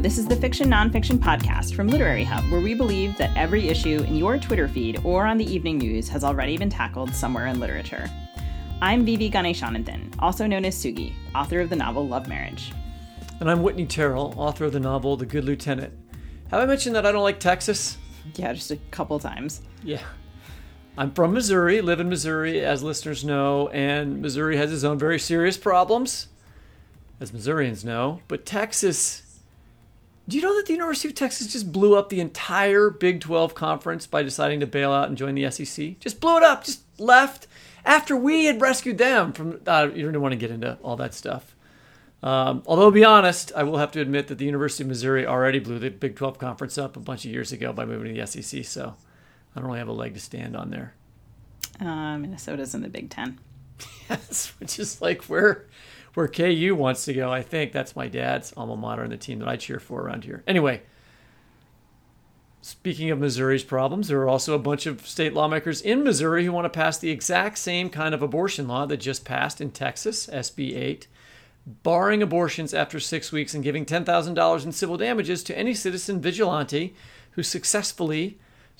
This is the Fiction Nonfiction podcast from Literary Hub, where we believe that every issue in your Twitter feed or on the evening news has already been tackled somewhere in literature. I'm Vivi Ganeshananthan, also known as Sugi, author of the novel Love Marriage. And I'm Whitney Terrell, author of the novel The Good Lieutenant. Have I mentioned that I don't like Texas? Yeah, just a couple times. Yeah. I'm from Missouri, live in Missouri, as listeners know, and Missouri has its own very serious problems, as Missourians know. But Texas, do you know that the University of Texas just blew up the entire Big 12 conference by deciding to bail out and join the SEC? Just blew it up, just left after we had rescued them from, you don't want to get into all that stuff. Although, to be honest, I will have to admit that the University of Missouri already blew the Big 12 conference up a bunch of years ago by moving to the SEC, so I don't really have a leg to stand on there. Minnesota's in the Big Ten. Yes, which is like where KU wants to go, I think. That's my dad's alma mater and the team that I cheer for around here. Anyway, speaking of Missouri's problems, there are also a bunch of state lawmakers in Missouri who want to pass the exact same kind of abortion law that just passed in Texas, SB 8, barring abortions after 6 weeks and giving $10,000 in civil damages to any citizen vigilante who successfully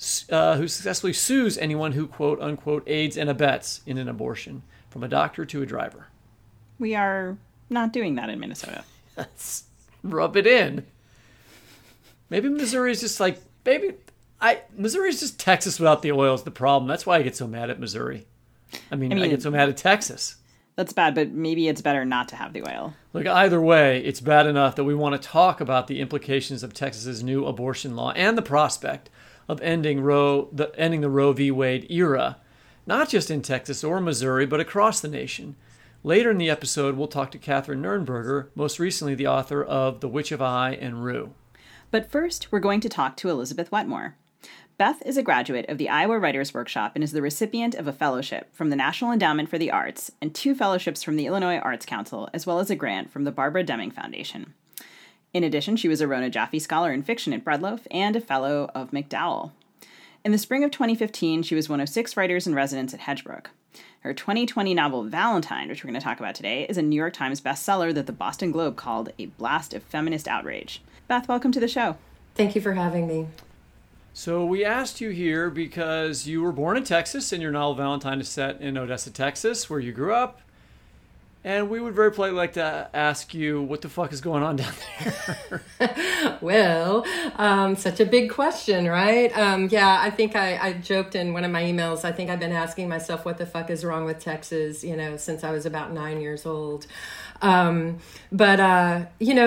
sues anyone who, quote unquote, aids and abets in an abortion, from a doctor to a driver. We are not doing that in Minnesota. Let's rub it in. Maybe Missouri is just like, Missouri is just Texas without the oil is the problem. That's why I get so mad at Missouri. I get so mad at Texas. That's bad, but maybe it's better not to have the oil. Look, either way, it's bad enough that we want to talk about the implications of Texas's new abortion law and the prospect of ending the Roe v. Wade era, not just in Texas or Missouri, but across the nation. Later in the episode, we'll talk to Catherine Nernberger, most recently the author of The Witch of Eye and Rue. But first, we're going to talk to Elizabeth Wetmore. Beth is a graduate of the Iowa Writers Workshop and is the recipient of a fellowship from the National Endowment for the Arts and 2 fellowships from the Illinois Arts Council, as well as a grant from the Barbara Deming Foundation. In addition, she was a Rona Jaffe Scholar in Fiction at Breadloaf and a Fellow of MacDowell. In the spring of 2015, she was one of 6 writers in residence at Hedgebrook. Her 2020 novel Valentine, which we're going to talk about today, is a New York Times bestseller that the Boston Globe called a blast of feminist outrage. Beth, welcome to the show. Thank you for having me. So we asked you here because you were born in Texas and your novel Valentine is set in Odessa, Texas, where you grew up. And we would very politely like to ask you what the fuck is going on down there. Well, such a big question, right? I think I joked in one of my emails. I think I've been asking myself what the fuck is wrong with Texas, since I was about 9 years old. And I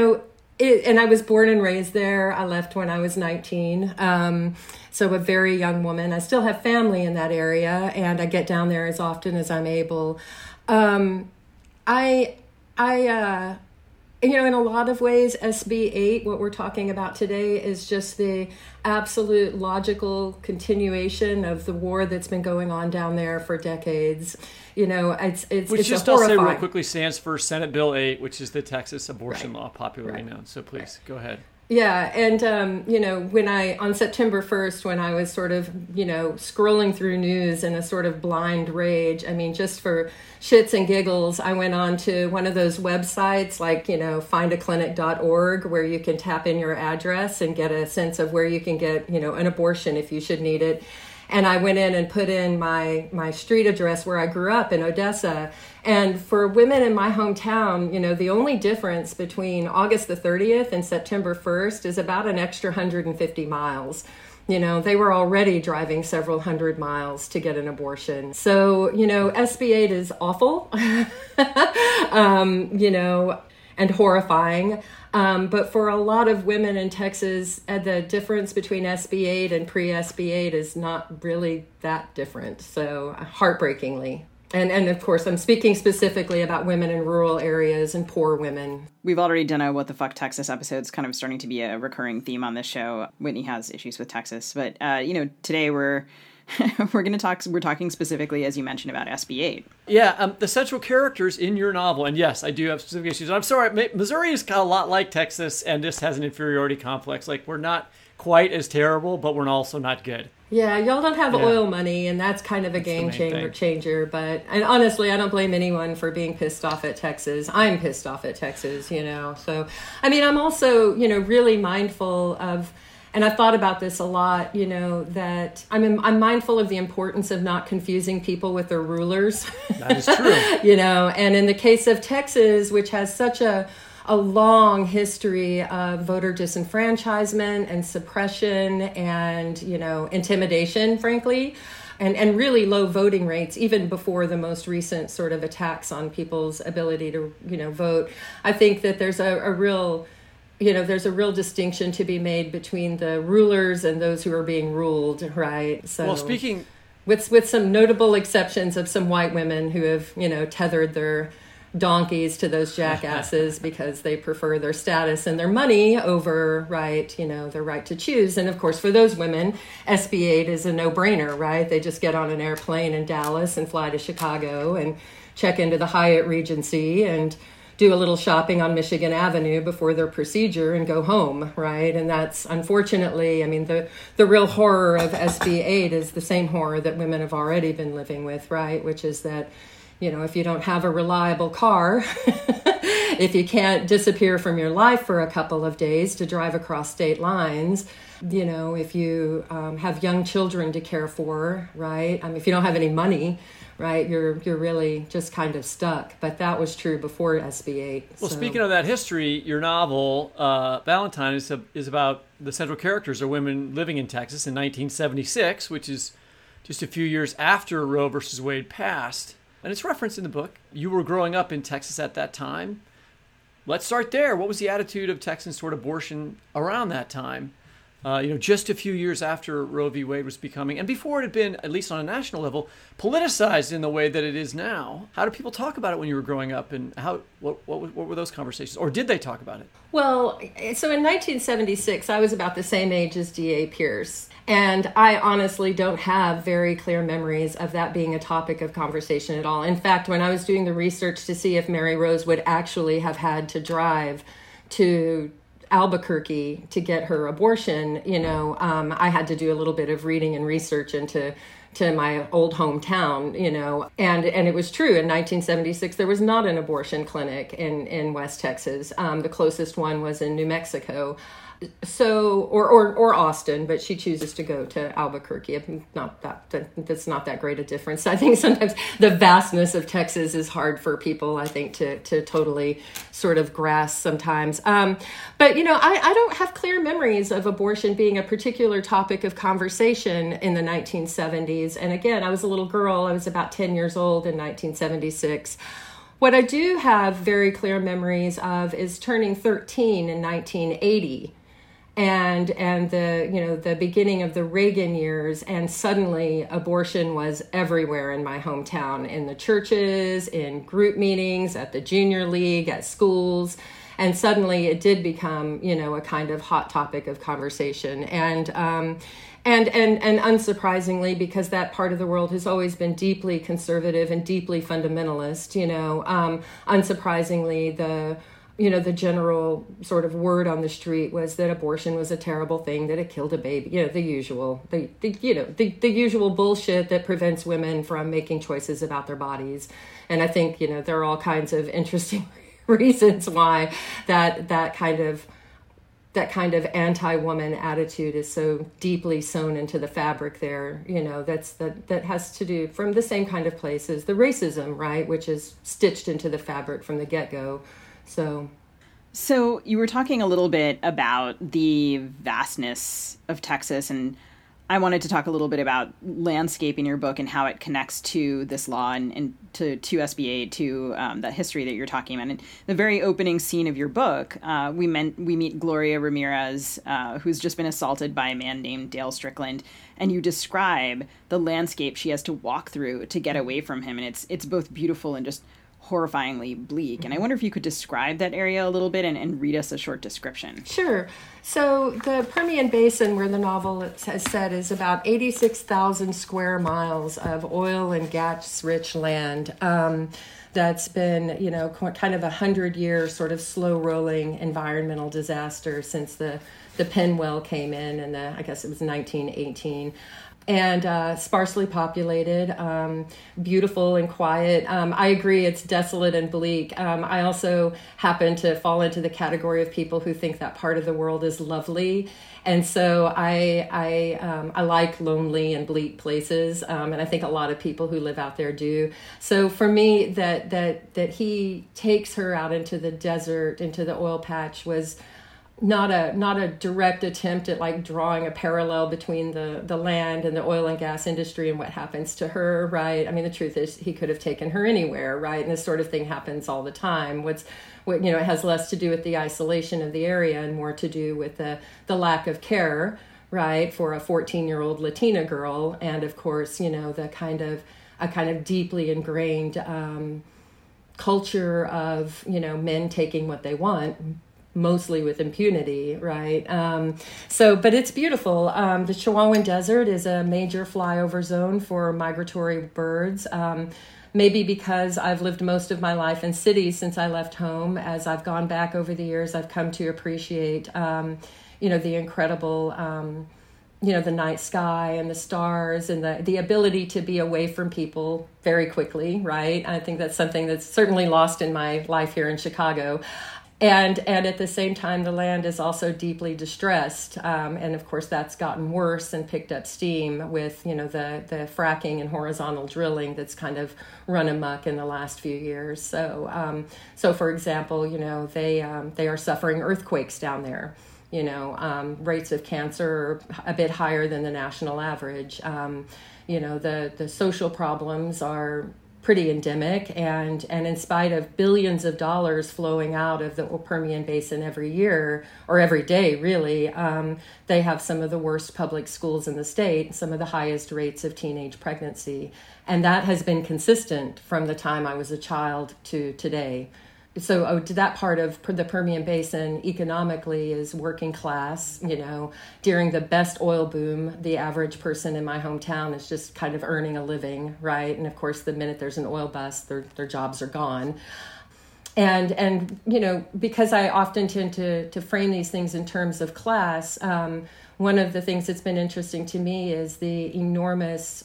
was born and raised there. I left when I was 19. So a very young woman. I still have family in that area, and I get down there as often as I'm able. In a lot of ways, SB 8, what we're talking about today, is just the absolute logical continuation of the war that's been going on down there for decades. Which just I'll say real quickly stands for Senate Bill 8, which is the Texas abortion law, popularly known. So please, go ahead. Yeah, and, on September 1st, when I was sort of, scrolling through news in a sort of blind rage, just for shits and giggles, I went on to one of those websites like, findaclinic.org, where you can tap in your address and get a sense of where you can get, an abortion if you should need it. And I went in and put in my street address where I grew up in Odessa. And for women in my hometown, the only difference between August the 30th and September 1st is about an extra 150 miles. They were already driving several hundred miles to get an abortion. So, SB 8 is awful, and horrifying. But for a lot of women in Texas, the difference between SB 8 and pre-SB 8 is not really that different. So heartbreakingly. And of course, I'm speaking specifically about women in rural areas and poor women. We've already done a What the Fuck Texas episode. It's kind of starting to be a recurring theme on this show. Whitney has issues with Texas. But, today we're talking specifically, as you mentioned, about SB 8. Yeah, the central characters in your novel, and yes, I do have specific issues. I'm sorry, Missouri is kind of a lot like Texas and just has an inferiority complex. Like, we're not quite as terrible, but we're also not good. Yeah, y'all don't have Yeah. oil money, and that's kind of a game the main thing. changer. But and honestly, I don't blame anyone for being pissed off at Texas. I'm pissed off at Texas, So, I mean, I'm also, really mindful of, and I've thought about this a lot, that I'm mindful of the importance of not confusing people with their rulers. That is true. And in the case of Texas, which has such a long history of voter disenfranchisement and suppression and, intimidation, frankly, and really low voting rates, even before the most recent sort of attacks on people's ability to, vote. I think that there's a real distinction to be made between the rulers and those who are being ruled, right? So, Well, speaking... With some notable exceptions of some white women who have, tethered their donkeys to those jackasses because they prefer their status and their money over, their right to choose. And of course, for those women, SB 8 is a no-brainer, right? They just get on an airplane in Dallas and fly to Chicago and check into the Hyatt Regency and do a little shopping on Michigan Avenue before their procedure and go home, right? And that's, unfortunately, I mean, the real horror of SB 8 is the same horror that women have already been living with, right? Which is that, if you don't have a reliable car, if you can't disappear from your life for a couple of days to drive across state lines, if you have young children to care for, right? I mean, if you don't have any money, right, you're really just kind of stuck. But that was true before SB 8. Well, speaking of that history, your novel, Valentine, is about the central characters are women living in Texas in 1976, which is just a few years after Roe versus Wade passed. And it's referenced in the book. You were growing up in Texas at that time. Let's start there. What was the attitude of Texans toward abortion around that time? Just a few years after Roe v. Wade was becoming, and before it had been, at least on a national level, politicized in the way that it is now. How did people talk about it when you were growing up, and what were those conversations? Or did they talk about it? Well, so in 1976, I was about the same age as D.A. Pierce. And I honestly don't have very clear memories of that being a topic of conversation at all. In fact, when I was doing the research to see if Mary Rose would actually have had to drive to Albuquerque to get her abortion, I had to do a little bit of reading and research into my old hometown, and it was true. In 1976, there was not an abortion clinic in West Texas. The closest one was in New Mexico. So, or Austin, but she chooses to go to Albuquerque. That's not that great a difference. I think sometimes the vastness of Texas is hard for people, I think, to totally sort of grasp sometimes. But, I don't have clear memories of abortion being a particular topic of conversation in the 1970s. And again, I was a little girl. I was about 10 years old in 1976. What I do have very clear memories of is turning 13 in 1980. And the beginning of the Reagan years, and suddenly abortion was everywhere in my hometown, in the churches, in group meetings, at the junior league, at schools, and suddenly it did become a kind of hot topic of conversation. And unsurprisingly, because that part of the world has always been deeply conservative and deeply fundamentalist, unsurprisingly, the general sort of word on the street was that abortion was a terrible thing, that it killed a baby, the usual bullshit that prevents women from making choices about their bodies. And I think, there are all kinds of interesting reasons why that kind of anti-woman attitude is so deeply sewn into the fabric there, that has to do from the same kind of place as the racism, right, which is stitched into the fabric from the get-go. So you were talking a little bit about the vastness of Texas, and I wanted to talk a little bit about landscape in your book and how it connects to this law and to SB 8, to the history that you're talking about. And the very opening scene of your book, we meet Gloria Ramirez, who's just been assaulted by a man named Dale Strickland, and you describe the landscape she has to walk through to get away from him, and it's both beautiful and just horrifyingly bleak. And I wonder if you could describe that area a little bit and read us a short description. Sure. So the Permian Basin, where the novel has said, is about 86,000 square miles of oil and gas-rich land. That's been, kind of 100-year sort of slow-rolling environmental disaster since the Penn well came in I guess it was 1918. And sparsely populated, beautiful and quiet. I agree, it's desolate and bleak. I also happen to fall into the category of people who think that part of the world is lovely. And so I like lonely and bleak places, and I think a lot of people who live out there do. So for me, that he takes her out into the desert, into the oil patch, was not a direct attempt at like drawing a parallel between the land and the oil and gas industry and what happens to her, right? I mean, the truth is he could have taken her anywhere, right? And this sort of thing happens all the time. It has less to do with the isolation of the area and more to do with the lack of care, right, for a 14-year-old Latina girl, and of course, the kind of deeply ingrained culture of men taking what they want, mostly with impunity, right? But it's beautiful. The Chihuahuan Desert is a major flyover zone for migratory birds. Maybe because I've lived most of my life in cities since I left home. As I've gone back over the years, I've come to appreciate, the incredible, the night sky and the stars and the ability to be away from people very quickly, right? I think that's something that's certainly lost in my life here in Chicago. And at the same time, the land is also deeply distressed. And of course, that's gotten worse and picked up steam with, the fracking and horizontal drilling that's kind of run amok in the last few years. So for example, they are suffering earthquakes down there. Rates of cancer are a bit higher than the national average. The social problems are pretty endemic, and in spite of billions of dollars flowing out of the Permian Basin every year, or every day really, they have some of the worst public schools in the state, some of the highest rates of teenage pregnancy. And that has been consistent from the time I was a child to today. So that part of the Permian Basin economically is working class. During the best oil boom, the average person in my hometown is just kind of earning a living, right? And of course, the minute there's an oil bust, their jobs are gone. And because I often tend to frame these things in terms of class, one of the things that's been interesting to me is the enormous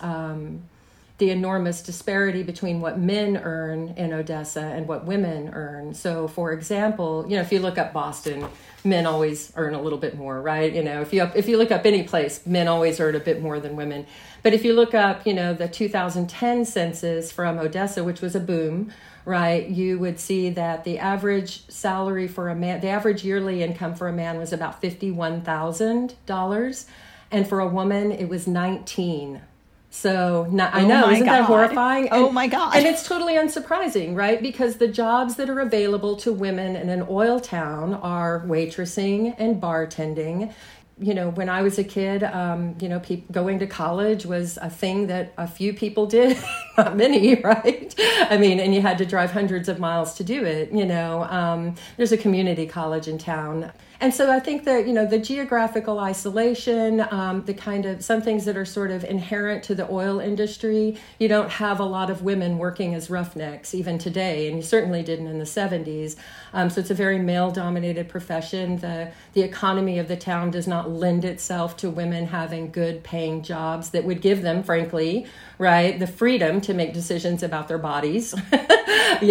disparity between what men earn in Odessa and what women earn. So, for example, if you look up Boston, men always earn a little bit more, right? If you look up any place, men always earn a bit more than women. But if you look up, the 2010 census from Odessa, which was a boom, right, you would see that the average salary for a man, the average yearly income for a man was about $51,000, and for a woman, it was $19,000. So I know, isn't that horrifying? Oh my God. And it's totally unsurprising, right? Because the jobs that are available to women in an oil town are waitressing and bartending. When I was a kid, going to college was a thing that a few people did, not many, right? I mean, and you had to drive hundreds of miles to do it, There's a community college in town. And so I think that, the geographical isolation, the kind of some things that are sort of inherent to the oil industry, you don't have a lot of women working as roughnecks even today, and you certainly didn't in the 70s. So it's a very male-dominated profession. The economy of the town does not lend itself to women having good paying jobs that would give them, frankly, right, the freedom to make decisions about their bodies, I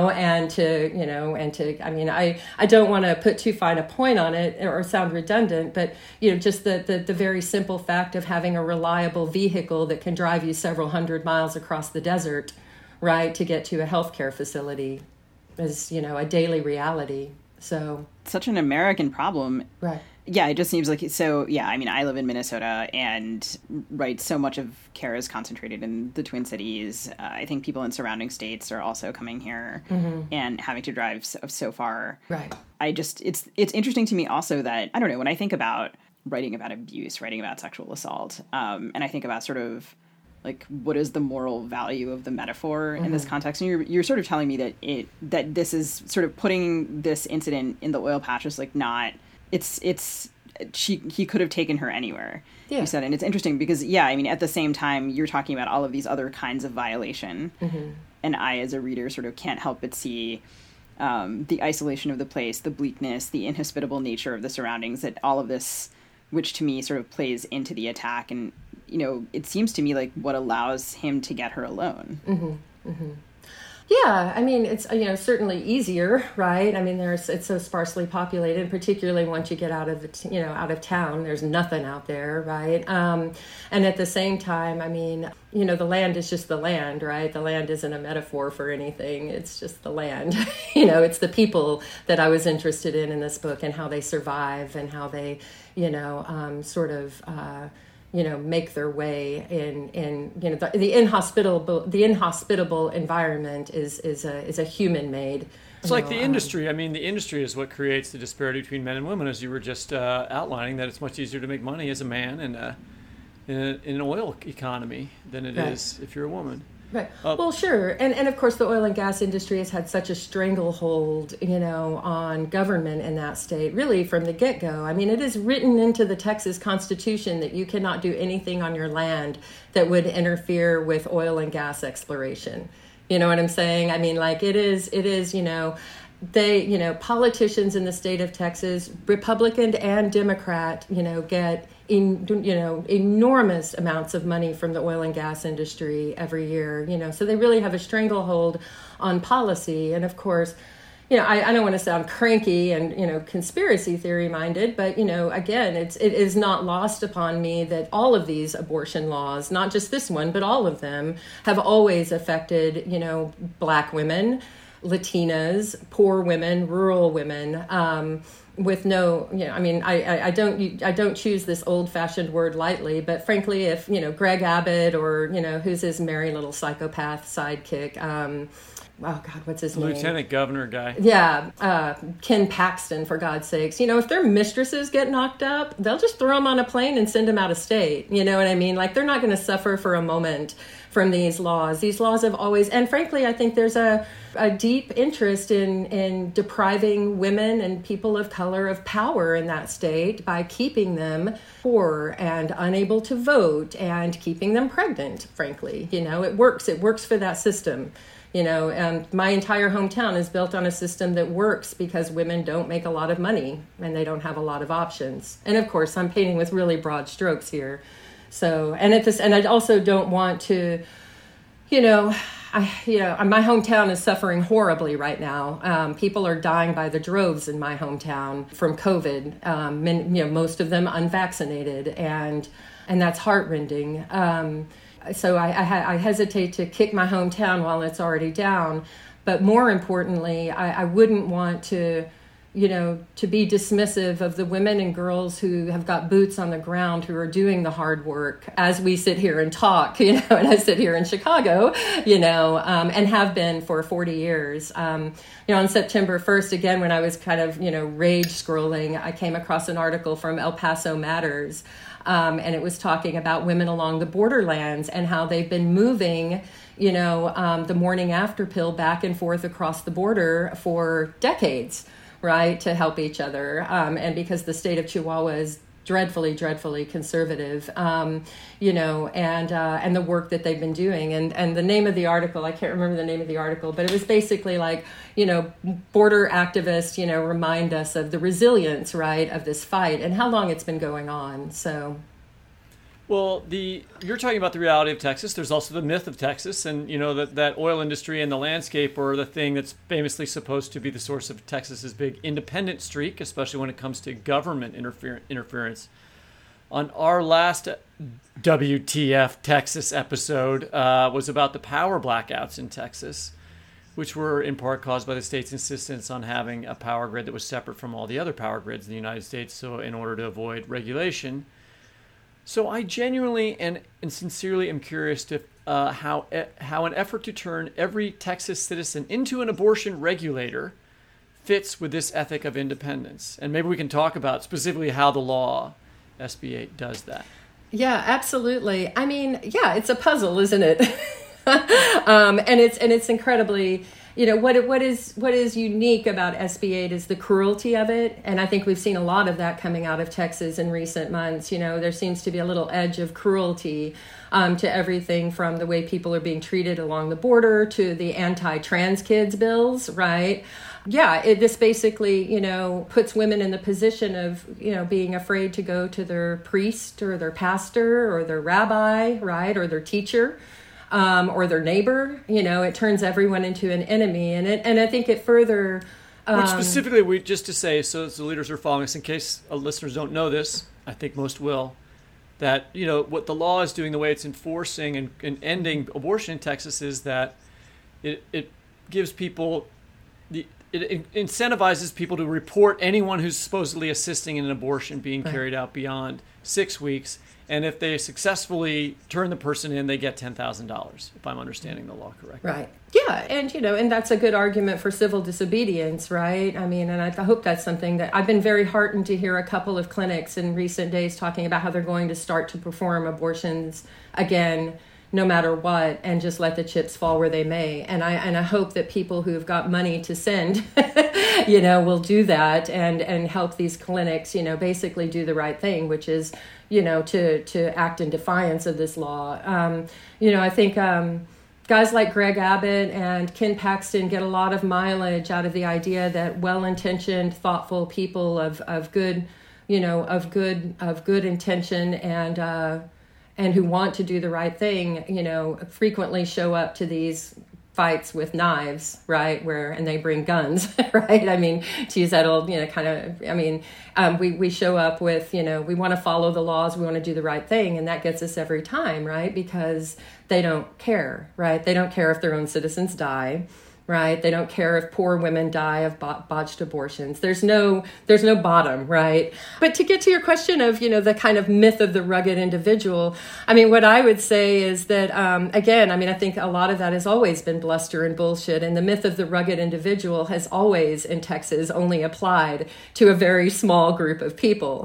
don't want to put too fine a point on it or sound redundant, but, just the very simple fact of having a reliable vehicle that can drive you several hundred miles across the desert, right, to get to a healthcare facility is, a daily reality. So such an American problem. Right. Yeah, it just seems like so. Yeah, I mean, I live in Minnesota, and so much of care is concentrated in the Twin Cities. I think people in surrounding states are also coming here and having to drive so far. Right. It's interesting to me also that, I don't know, when I think about writing about abuse, writing about sexual assault, and I think about sort of like what is the moral value of the metaphor in this context, and you're sort of telling me that this is sort of putting this incident in the oil patch is like not. It's he could have taken her anywhere. Yeah. You said, and it's interesting because, yeah, I mean, at the same time, you're talking about all of these other kinds of violation. And I, as a reader, sort of can't help but see the isolation of the place, the bleakness, the inhospitable nature of the surroundings, that all of this, which to me sort of plays into the attack. And, you know, it seems to me like what allows him to get her alone. Yeah, I mean, it's, you know, certainly easier, right? I mean, it's so sparsely populated, particularly once you get out of out of town. There's nothing out there, right? And at the same time, I mean, you know, the land is just the land, right? The land isn't a metaphor for anything. It's just the land. You know, it's the people that I was interested in this book, and how they survive, and how they, you know, sort of you know, make their way in you know, the inhospitable environment is a human made. It's like the industry. I mean, the industry is what creates the disparity between men and women, as you were just outlining. That it's much easier to make money as a man in an oil economy than it is if you're a woman. Right. Well, sure. And of course, the oil and gas industry has had such a stranglehold, you know, on government in that state, really from the get-go. I mean, it is written into the Texas Constitution that you cannot do anything on your land that would interfere with oil and gas exploration. You know what I'm saying? I mean, like, it is, you know, politicians in the state of Texas, Republican and Democrat, you know, get enormous amounts of money from the oil and gas industry every year, you know, so they really have a stranglehold on policy. And of course, you know, I don't want to sound cranky and, you know, conspiracy theory minded, but, you know, again, it is not lost upon me that all of these abortion laws, not just this one, but all of them, have always affected, you know, Black women, Latinas, poor women, rural women, with no, you know, I mean, I don't choose this old-fashioned word lightly, but frankly, if, you know, Greg Abbott, or, you know, who's his merry little psychopath sidekick, oh God, what's his name? Lieutenant Governor guy. Yeah, Ken Paxton, for God's sakes. You know, if their mistresses get knocked up, they'll just throw them on a plane and send them out of state. You know what I mean? Like, they're not going to suffer for a moment from these laws. These laws have always, and frankly, I think there's a deep interest in depriving women and people of color of power in that state by keeping them poor and unable to vote and keeping them pregnant, frankly. You know, it works for that system. You know, and my entire hometown is built on a system that works because women don't make a lot of money and they don't have a lot of options. And of course, I'm painting with really broad strokes here. So, and I also don't want to, you know, my hometown is suffering horribly right now. People are dying by the droves in my hometown from COVID. You know, most of them unvaccinated, and that's heartrending. So I hesitate to kick my hometown while it's already down. But more importantly, I wouldn't want to, you know, to be dismissive of the women and girls who have got boots on the ground, who are doing the hard work as we sit here and talk, you know, and I sit here in Chicago, you know, and have been for 40 years. You know, on September 1st, again, when I was kind of, you know, rage scrolling, I came across an article from El Paso Matters. And it was talking about women along the borderlands and how they've been moving, you know, the morning after pill back and forth across the border for decades, right, to help each other. And because the state of Chihuahua is dreadfully, dreadfully conservative, you know, and the work that they've been doing. And the name of the article, I can't remember the name of the article, but it was basically like, you know, border activists, you know, remind us of the resilience, right, of this fight and how long it's been going on. So. Well, you're talking about the reality of Texas. There's also the myth of Texas, and you know that oil industry and the landscape are the thing that's famously supposed to be the source of Texas's big independent streak, especially when it comes to government interference. On our last WTF Texas episode was about the power blackouts in Texas, which were in part caused by the state's insistence on having a power grid that was separate from all the other power grids in the United States, so in order to avoid regulation. So I genuinely and sincerely am curious to how an effort to turn every Texas citizen into an abortion regulator fits with this ethic of independence. And maybe we can talk about specifically how the law, SB 8, does that. Yeah, absolutely. I mean, yeah, it's a puzzle, isn't it? And it's incredibly what is unique about SB 8 is the cruelty of it. And I think we've seen a lot of that coming out of Texas in recent months. There seems to be a little edge of cruelty to everything from the way people are being treated along the border to the anti-trans kids bills, right? Yeah, this basically, puts women in the position of, being afraid to go to their priest or their pastor or their rabbi, right, or their teacher. Or their neighbor, it turns everyone into an enemy, and I think it further. Which specifically, just to say, so the leaders are following us, in case listeners don't know this, I think most will, that what the law is doing, the way it's enforcing and ending abortion in Texas, is that it gives people it incentivizes people to report anyone who's supposedly assisting in an abortion being carried out beyond 6 weeks. And if they successfully turn the person in, they get $10,000, if I'm understanding the law correctly. Right. Yeah. And, and that's a good argument for civil disobedience, right? I mean, and I hope that's something that I've been very heartened to hear a couple of clinics in recent days talking about how they're going to start to perform abortions again, no matter what, and just let the chips fall where they may. And I hope that people who've got money to send, will do that and help these clinics, basically do the right thing, which is, to act in defiance of this law. I think guys like Greg Abbott and Ken Paxton get a lot of mileage out of the idea that well-intentioned, thoughtful people of good intention and who want to do the right thing, frequently show up to these fights with knives, right? And they bring guns, right? I mean, to use that old, we show up with, we want to follow the laws, we want to do the right thing. And that gets us every time, right? Because they don't care, right? They don't care if their own citizens die, right? They don't care if poor women die of botched abortions. There's no bottom, right? But to get to your question of, the kind of myth of the rugged individual, I mean, what I would say is that, again, I think a lot of that has always been bluster and bullshit. And the myth of the rugged individual has always, in Texas, only applied to a very small group of people.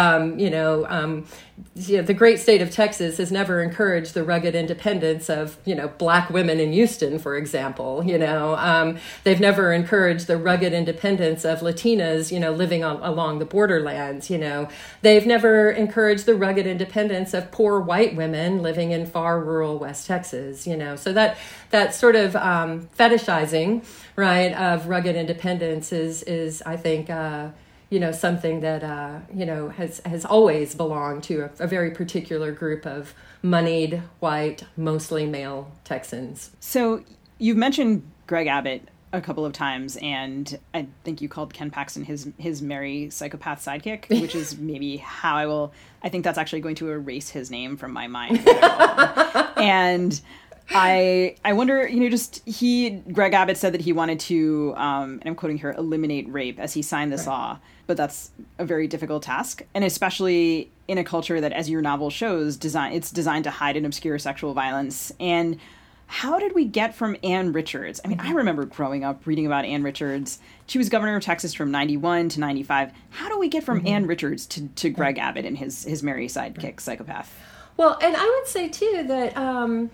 The great state of Texas has never encouraged the rugged independence of, black women in Houston, for example. They've never encouraged the rugged independence of Latinas, living along the borderlands. They've never encouraged the rugged independence of poor white women living in far rural West Texas. So that sort of fetishizing, right, of rugged independence is I think, something that, has always belonged to a very particular group of moneyed, white, mostly male Texans. So you've mentioned Greg Abbott a couple of times, and I think you called Ken Paxton his merry psychopath sidekick, which is maybe how I think that's actually going to erase his name from my mind. And I wonder, Greg Abbott said that he wanted to, and I'm quoting here, eliminate rape as he signed this law. But that's a very difficult task. And especially in a culture that, as your novel shows, it's designed to hide and obscure sexual violence. And how did we get from Ann Richards? I mean, I remember growing up reading about Ann Richards. She was governor of Texas from 91 to 95. How do we get from Ann Richards to Greg Abbott and his merry sidekick psychopath? Well, and I would say, too, that...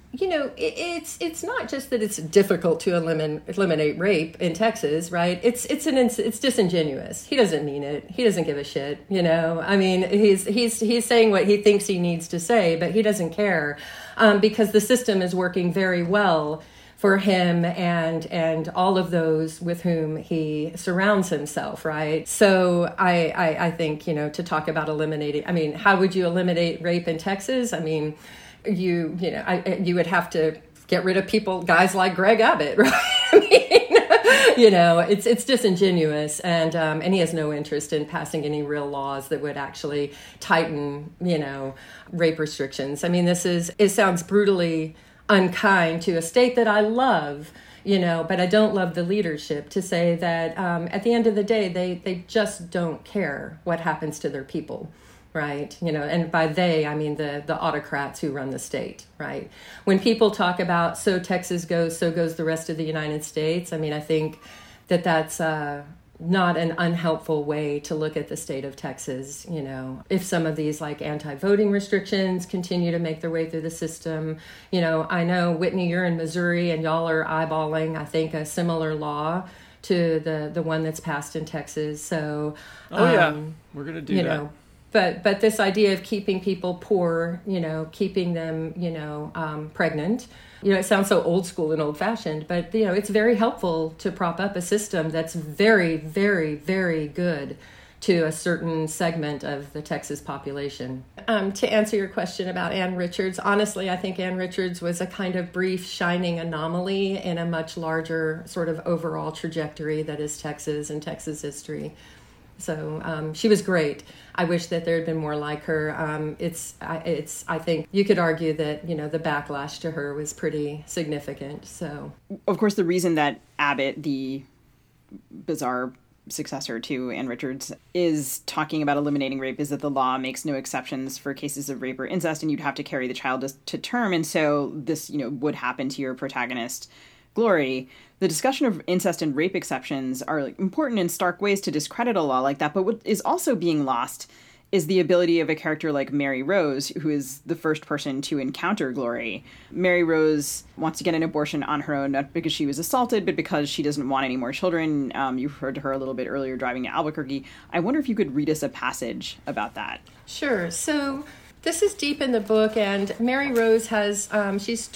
it's not just that it's difficult to eliminate rape in Texas, right? It's disingenuous. He doesn't mean it. He doesn't give a shit. I mean, he's saying what he thinks he needs to say, but he doesn't care, because the system is working very well for him and all of those with whom he surrounds himself, right? So I think, to talk about eliminating, I mean, how would you eliminate rape in Texas? I mean, you would have to get rid of guys like Greg Abbott, right? I mean, it's disingenuous, and he has no interest in passing any real laws that would actually tighten, rape restrictions. I mean, it sounds brutally unkind to a state that I love, but I don't love the leadership to say that at the end of the day, they just don't care what happens to their people. Right. And by they, I mean the autocrats who run the state. Right. When people talk about so Texas goes, so goes the rest of the United States. I mean, I think that's not an unhelpful way to look at the state of Texas. If some of these like anti-voting restrictions continue to make their way through the system, I know, Whitney, you're in Missouri and y'all are eyeballing, I think, a similar law to the one that's passed in Texas. So, we're going to do that. But this idea of keeping people poor, keeping them, pregnant, it sounds so old school and old fashioned, but, it's very helpful to prop up a system that's very, very, very good to a certain segment of the Texas population. To answer your question about Ann Richards, honestly, I think Ann Richards was a kind of brief, shining anomaly in a much larger sort of overall trajectory that is Texas and Texas history. So she was great. I wish that there had been more like her. I think you could argue that, the backlash to her was pretty significant. So, of course, the reason that Abbott, the bizarre successor to Ann Richards, is talking about eliminating rape is that the law makes no exceptions for cases of rape or incest, and you'd have to carry the child to term. And so this, would happen to your protagonist, Glory. The discussion of incest and rape exceptions are important in stark ways to discredit a law like that. But what is also being lost is the ability of a character like Mary Rose, who is the first person to encounter Glory. Mary Rose wants to get an abortion on her own, not because she was assaulted, but because she doesn't want any more children. You heard her a little bit earlier driving to Albuquerque. I wonder if you could read us a passage about that. Sure. So this is deep in the book, and Mary Rose has, she's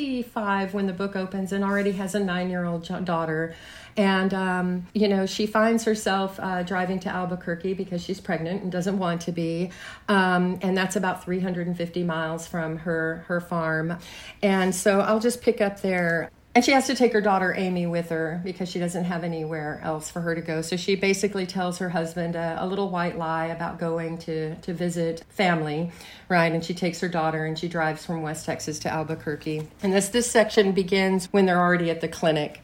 25 when the book opens and already has a 9-year-old daughter. And, she finds herself driving to Albuquerque because she's pregnant and doesn't want to be. And that's about 350 miles from her farm. And so I'll just pick up there. And she has to take her daughter Amy with her because she doesn't have anywhere else for her to go. So she basically tells her husband a little white lie about going to visit family, right? And she takes her daughter and she drives from West Texas to Albuquerque. And this section begins when they're already at the clinic.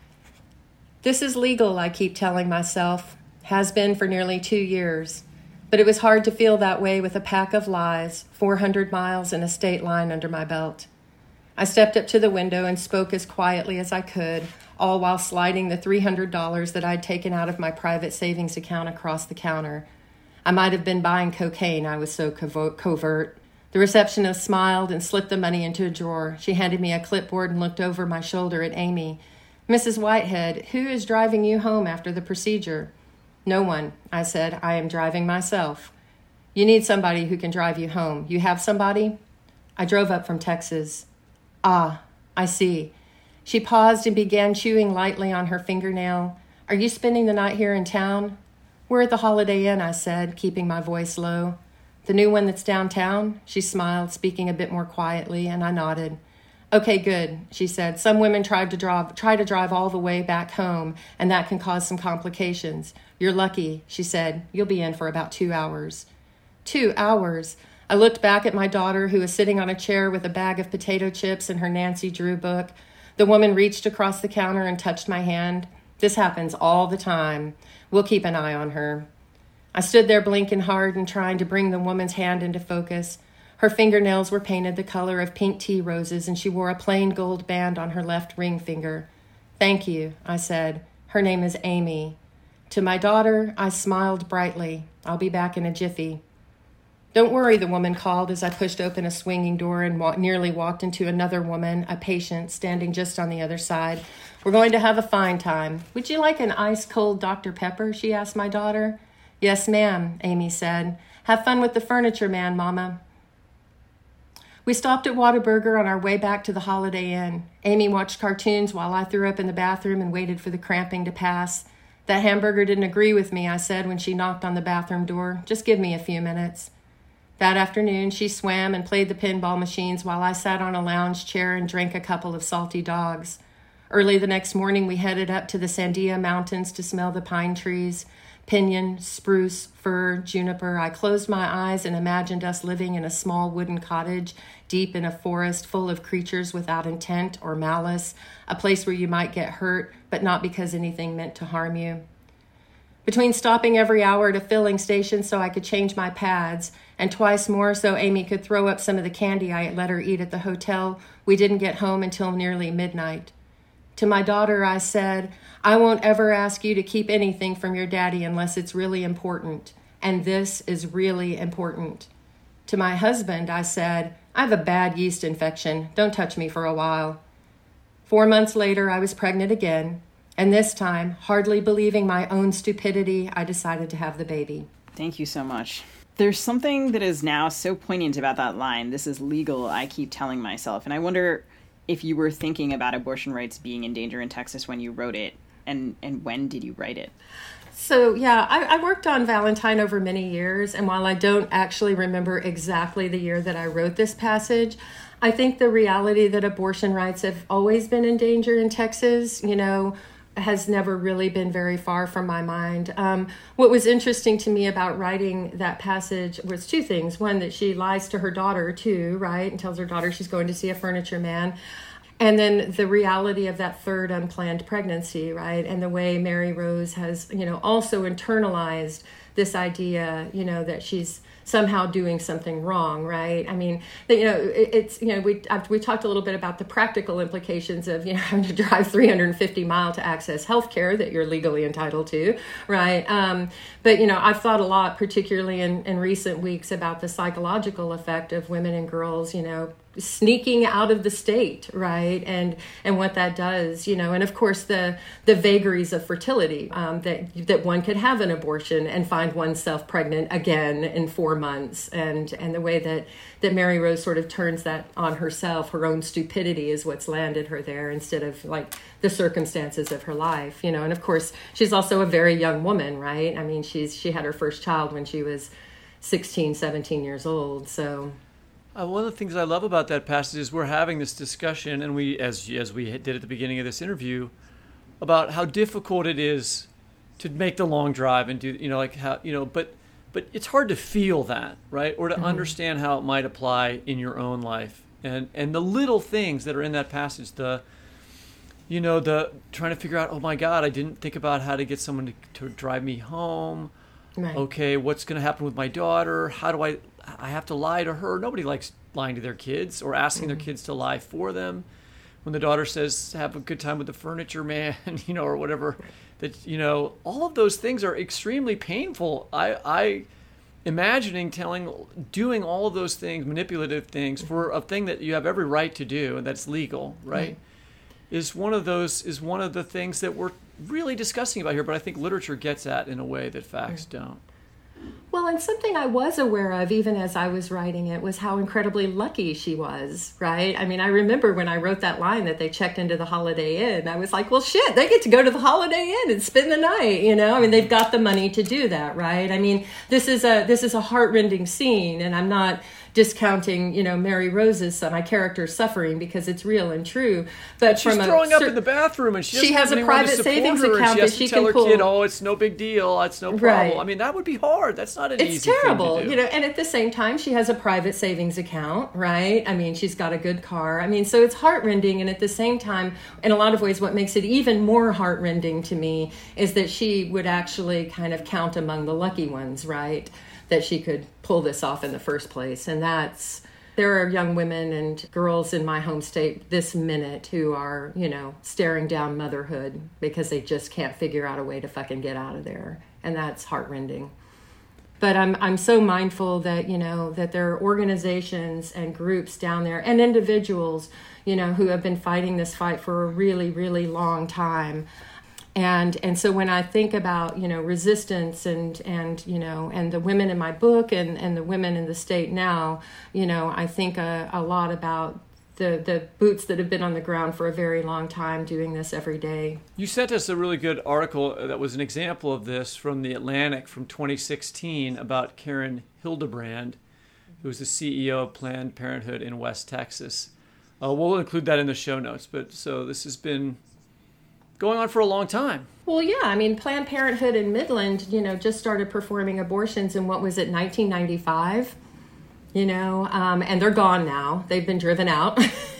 This is legal, I keep telling myself. Has been for nearly 2 years. But it was hard to feel that way with a pack of lies, 400 miles and a state line under my belt. I stepped up to the window and spoke as quietly as I could, all while sliding the $300 that I'd taken out of my private savings account across the counter. I might have been buying cocaine, I was so covert. The receptionist smiled and slipped the money into a drawer. She handed me a clipboard and looked over my shoulder at Amy. Mrs. Whitehead, who is driving you home after the procedure? No one, I said. I am driving myself. You need somebody who can drive you home. You have somebody? I drove up from Texas. Ah, I see. She paused and began chewing lightly on her fingernail. Are you spending the night here in town? We're at the Holiday Inn, I said, keeping my voice low. The new one that's downtown? She smiled, speaking a bit more quietly, and I nodded. Okay, good, she said. Some women try to drive all the way back home, and that can cause some complications. You're lucky, she said. You'll be in for about 2 hours. 2 hours? I looked back at my daughter, who was sitting on a chair with a bag of potato chips and her Nancy Drew book. The woman reached across the counter and touched my hand. This happens all the time. We'll keep an eye on her. I stood there blinking hard and trying to bring the woman's hand into focus. Her fingernails were painted the color of pink tea roses, and she wore a plain gold band on her left ring finger. Thank you, I said. Her name is Amy. To my daughter, I smiled brightly. I'll be back in a jiffy. Don't worry, the woman called as I pushed open a swinging door and nearly walked into another woman, a patient, standing just on the other side. We're going to have a fine time. Would you like an ice-cold Dr. Pepper? She asked my daughter. Yes, ma'am, Amy said. Have fun with the furniture man, Mama. We stopped at Whataburger on our way back to the Holiday Inn. Amy watched cartoons while I threw up in the bathroom and waited for the cramping to pass. That hamburger didn't agree with me, I said when she knocked on the bathroom door. Just give me a few minutes. That afternoon, she swam and played the pinball machines while I sat on a lounge chair and drank a couple of salty dogs. Early the next morning, we headed up to the Sandia Mountains to smell the pine trees. Pinyon, spruce, fir, juniper. I closed my eyes and imagined us living in a small wooden cottage deep in a forest full of creatures without intent or malice, a place where you might get hurt, but not because anything meant to harm you. Between stopping every hour at a filling station so I could change my pads, and twice more so Amy could throw up some of the candy I had let her eat at the hotel, we didn't get home until nearly midnight. To my daughter, I said, I won't ever ask you to keep anything from your daddy unless it's really important. And this is really important. To my husband, I said, I have a bad yeast infection. Don't touch me for a while. 4 months later, I was pregnant again. And this time, hardly believing my own stupidity, I decided to have the baby. Thank you so much. There's something that is now so poignant about that line, this is legal, I keep telling myself. And I wonder if you were thinking about abortion rights being in danger in Texas when you wrote it, and when did you write it? So, yeah, I worked on Valentine over many years, and while I don't actually remember exactly the year that I wrote this passage, I think the reality that abortion rights have always been in danger in Texas, has never really been very far from my mind. What was interesting to me about writing that passage was two things. One, that she lies to her daughter too, right? And tells her daughter she's going to see a furniture man. And then the reality of that third unplanned pregnancy, right? And the way Mary Rose has, also internalized this idea, that she's somehow doing something wrong, right? I mean, we talked a little bit about the practical implications of, having to drive 350 miles to access health care that you're legally entitled to, right? But, I've thought a lot, particularly in recent weeks, about the psychological effect of women and girls, sneaking out of the state, right? And what that does, and of course the vagaries of fertility, that one could have an abortion and find oneself pregnant again in 4 months, and the way that Mary Rose sort of turns that on herself, her own stupidity is what's landed her there instead of like the circumstances of her life, and of course she's also a very young woman, right? I mean, she had her first child when she was 16, 17 years old, so. One of the things I love about that passage is we're having this discussion, and we, as we did at the beginning of this interview, about how difficult it is to make the long drive and do, but it's hard to feel that, right? Or to understand how it might apply in your own life. And the little things that are in that passage, the trying to figure out, oh my God, I didn't think about how to get someone to drive me home. Right. Okay, what's going to happen with my daughter? How do I have to lie to her? Nobody likes lying to their kids or asking their kids to lie for them. When the daughter says, have a good time with the furniture man, or whatever, that, all of those things are extremely painful. I imagining doing all of those things, manipulative things, for a thing that you have every right to do and that's legal, right? Is one of the things that we're really discussing about here, but I think literature gets at in a way that facts don't. Well, and something I was aware of, even as I was writing it, was how incredibly lucky she was, right? I mean, I remember when I wrote that line that they checked into the Holiday Inn, I was like, well, shit, they get to go to the Holiday Inn and spend the night, I mean, they've got the money to do that, right? I mean, this is a heart-rending scene, and I'm not discounting, Mary Rose's my character's suffering, because it's real and true. But she's throwing up in the bathroom, and she has a private savings account that she can pull. Her kid, oh, it's no big deal, it's no problem. Right. I mean, that would be hard. That's not an easy thing to do. It's terrible, and at the same time, she has a private savings account, right? I mean, she's got a good car. I mean, so it's heartrending, and at the same time, in a lot of ways, what makes it even more heartrending to me is that she would actually kind of count among the lucky ones, right? That she could pull this off in the first place. And there are young women and girls in my home state this minute who are, staring down motherhood because they just can't figure out a way to fucking get out of there. And that's heartrending. But I'm so mindful that, that there are organizations and groups down there and individuals, who have been fighting this fight for a really, really long time. And so when I think about, resistance and the women in my book and the women in the state now, I think a lot about the boots that have been on the ground for a very long time doing this every day. You sent us a really good article that was an example of this from The Atlantic from 2016 about Karen Hildebrand, who was the CEO of Planned Parenthood in West Texas. We'll include that in the show notes. But so this has been going on for a long time. Well, yeah. I mean, Planned Parenthood in Midland, just started performing abortions in 1995? And they're gone now. They've been driven out.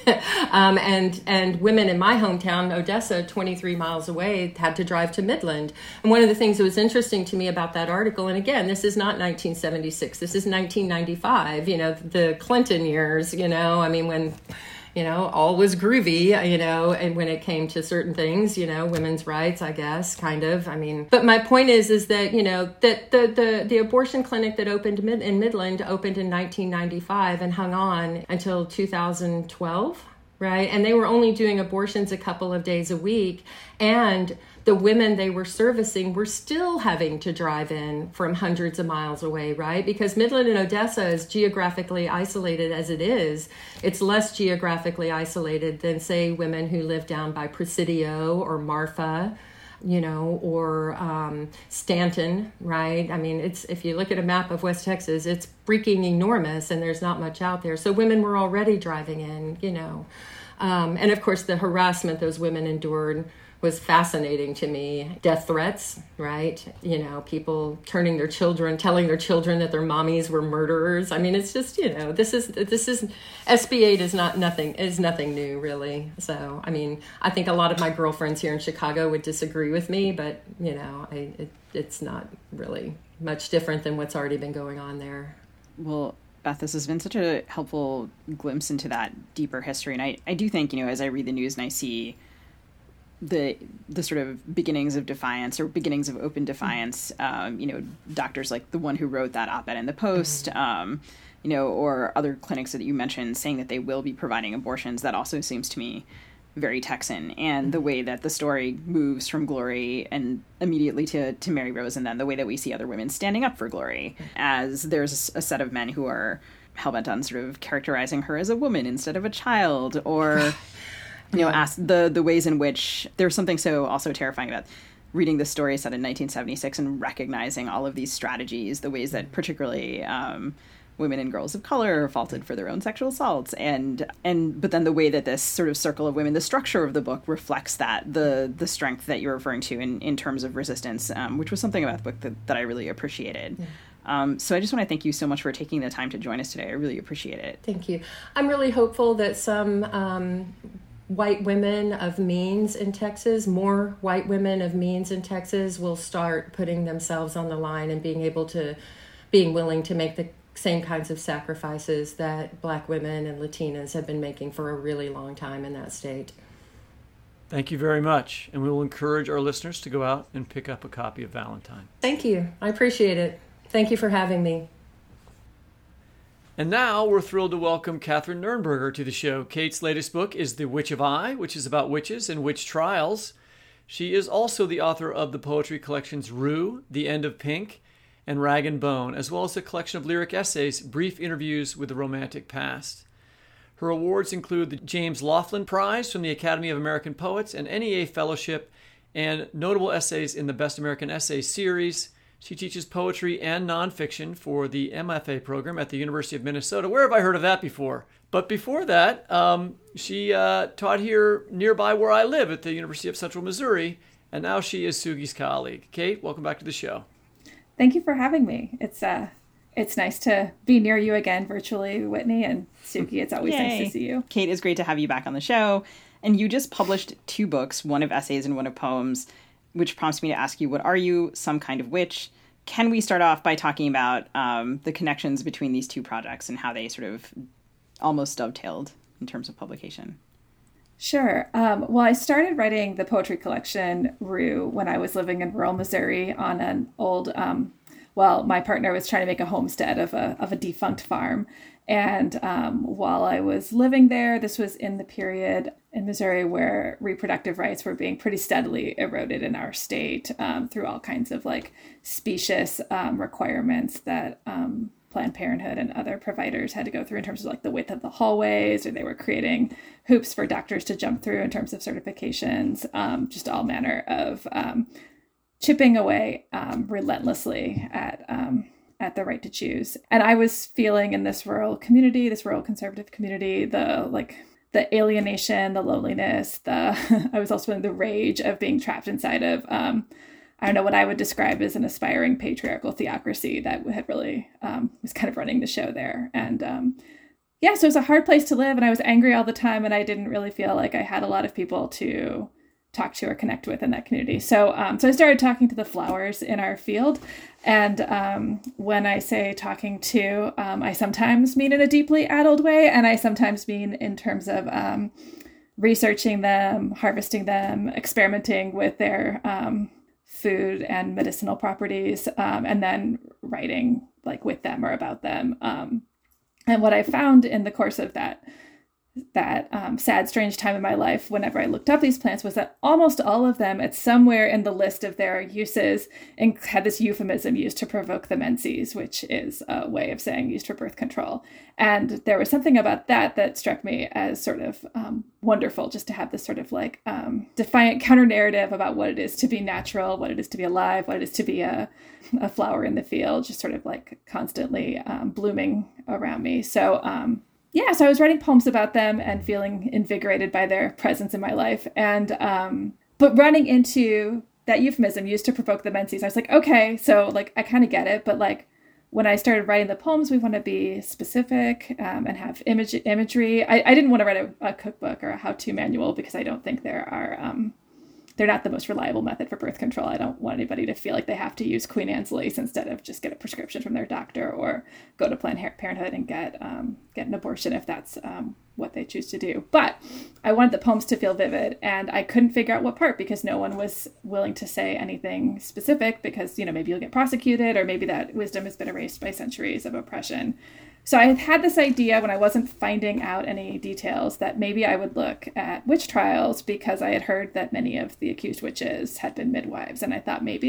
And women in my hometown, Odessa, 23 miles away, had to drive to Midland. And one of the things that was interesting to me about that article, and again, this is not 1976, this is 1995, the Clinton years, I mean, when all was groovy, and when it came to certain things, women's rights, I guess, kind of. I mean, but my point is that, that the abortion clinic that opened in Midland opened in 1995 and hung on until 2012. Right. And they were only doing abortions a couple of days a week. And the women they were servicing were still having to drive in from hundreds of miles away. Right. Because Midland and Odessa is geographically isolated as it is. It's less geographically isolated than, say, women who live down by Presidio or Marfa, or Stanton, right? I mean, if you look at a map of West Texas, it's freaking enormous and there's not much out there. So women were already driving in, and of course the harassment those women endured was fascinating to me. Death threats, right? People telling their children that their mommies were murderers. I mean, it's just, this is SB 8 is nothing new, really. So, I mean, I think a lot of my girlfriends here in Chicago would disagree with me, but it's not really much different than what's already been going on there. Well, Beth, this has been such a helpful glimpse into that deeper history. And I do think, as I read the news and I see the sort of beginnings of defiance or beginnings of open defiance, doctors like the one who wrote that op-ed in the Post, or other clinics that you mentioned saying that they will be providing abortions, that also seems to me very Texan. And the way that the story moves from Glory and immediately to Mary Rose, and then the way that we see other women standing up for Glory, as there's a set of men who are hellbent on sort of characterizing her as a woman instead of a child, or ask the ways in which there's something so also terrifying about reading the story set in 1976 and recognizing all of these strategies, the ways that particularly women and girls of color are faulted for their own sexual assaults, but then the way that this sort of circle of women, the structure of the book reflects that, the strength that you're referring to in terms of resistance, which was something about the book that I really appreciated. Yeah. So I just want to thank you so much for taking the time to join us today. I really appreciate it. Thank you. I'm really hopeful that some white women of means in Texas, more white women of means in Texas will start putting themselves on the line and being willing to make the same kinds of sacrifices that Black women and Latinas have been making for a really long time in that state. Thank you very much. And we will encourage our listeners to go out and pick up a copy of Valentine. Thank you. I appreciate it. Thank you for having me. And now we're thrilled to welcome Catherine Nernberger to the show. Kate's latest book is The Witch of Ai, which is about witches and witch trials. She is also the author of the poetry collections Rue, The End of Pink, and Rag and Bone, as well as a collection of lyric essays, Brief Interviews with the Romantic Past. Her awards include the James Laughlin Prize from the Academy of American Poets, an NEA Fellowship, and notable essays in the Best American Essay series. She teaches poetry and nonfiction for the MFA program at the University of Minnesota. Where have I heard of that before? But before that, she taught here nearby where I live at the University of Central Missouri, and now she is Sugi's colleague. Kate, welcome back to the show. Thank you for having me. It's nice to be near you again virtually, Whitney, and Sugi. It's always nice to see you. Kate, it's great to have you back on the show. And you just published 2 books, one of essays and one of poems, which prompts me to ask you, what are you, some kind of witch? Can we start off by talking about the connections between these 2 projects and how they sort of almost dovetailed in terms of publication? Sure. Well, I started writing the poetry collection Rue when I was living in rural Missouri on an old, my partner was trying to make a homestead of a defunct farm. And while I was living there, this was in the period in Missouri where reproductive rights were being pretty steadily eroded in our state through all kinds of specious requirements that Planned Parenthood and other providers had to go through in terms of the width of the hallways, or they were creating hoops for doctors to jump through in terms of certifications, just all manner of chipping away relentlessly at the right to choose. And I was feeling in this rural community, this rural conservative community, the alienation, the loneliness, I was also in the rage of being trapped inside of, I don't know, what I would describe as an aspiring patriarchal theocracy that had really was kind of running the show there. And so it was a hard place to live, and I was angry all the time, and I didn't really feel like I had a lot of people to talk to or connect with in that community. So I started talking to the flowers in our field. And when I say talking to, I sometimes mean in a deeply addled way, and I sometimes mean in terms of researching them, harvesting them, experimenting with their food and medicinal properties, and then writing like with them or about them. And what I found in the course of that sad, strange time in my life, whenever I looked up these plants, was that almost all of them, at somewhere in the list of their uses, and had this euphemism used to provoke the menses, which is a way of saying used for birth control. And there was something about that struck me as sort of wonderful, just to have this sort of like defiant counter narrative about what it is to be natural, what it is to be alive, what it is to be a flower in the field, just sort of like constantly blooming around me. So so I was writing poems about them and feeling invigorated by their presence in my life. And but running into that euphemism used to provoke the menses, I was like, okay, so like I kind of get it, but like when I started writing the poems, we want to be specific and have imagery. I didn't want to write a cookbook or a how-to manual because I don't think they're not the most reliable method for birth control. I don't want anybody to feel like they have to use Queen Anne's lace instead of just get a prescription from their doctor or go to Planned Parenthood and get an abortion if that's what they choose to do. But I wanted the poems to feel vivid, and I couldn't figure out what part because no one was willing to say anything specific because, maybe you'll get prosecuted or maybe that wisdom has been erased by centuries of oppression. So I had this idea when I wasn't finding out any details that maybe I would look at witch trials because I had heard that many of the accused witches had been midwives. And I thought maybe